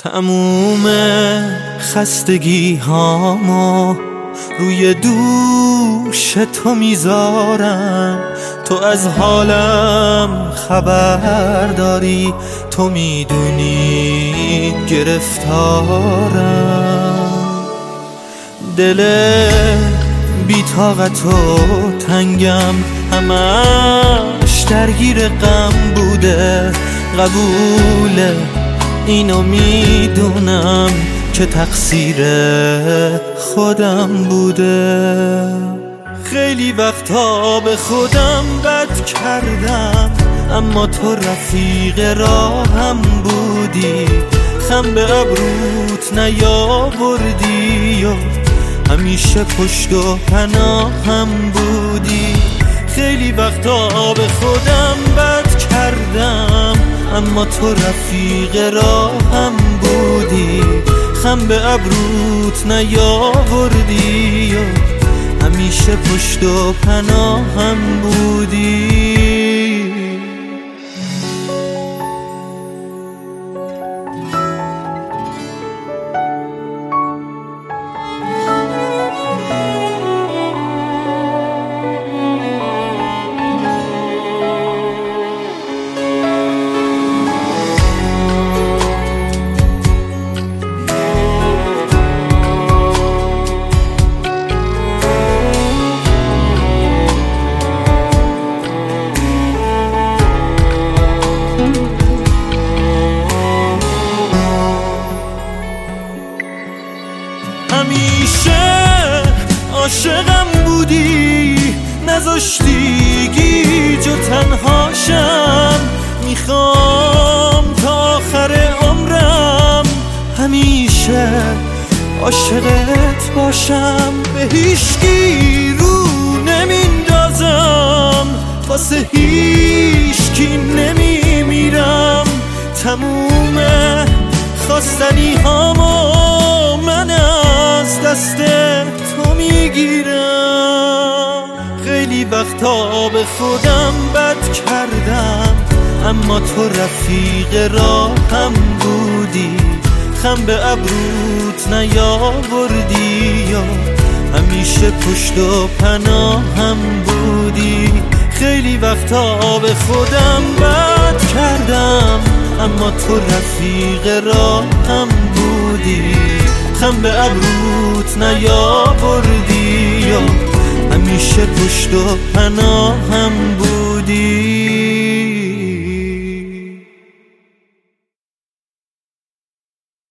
تموم خستگی هامو روی دوش تو میذارم. تو از حالم خبر داری، تو میدونی گرفتارم. دل بی طاقت و تنگم همش درگیر غم بوده. قبوله اینو میدونم که تقصیر خودم بوده. خیلی وقتا به خودم بد کردم، اما تو رفیق راهم بودی. خم به ابروت نیاوردی و همیشه پشت و پناهم بودی. خیلی وقتا به خودم بد کردم، اما تو رفیق راهم بودی. خم به ابروت نیاوردی و همیشه پشت و پناهم بودی. همیشه عاشقم بودی، نذاشتی گیج و تنهاشم. میخوام تا آخر عمرم همیشه عاشقت باشم. به هیچکی رو نمیندازم، واسه هیچکی نمیمیرم. تموم خواستنی هامو من از دست تو میگیرم. خیلی وقتا به خودم بد کردم، اما تو رفیق راهم بودی. خم به ابروت نیاوردی و همیشه پشت و پناهم بودی. خیلی وقتا به خودم بد کردم، اما تو رفیق راهم بودی. خم به ابروت نیاوردی و همیشه پشت و پناهم بودی.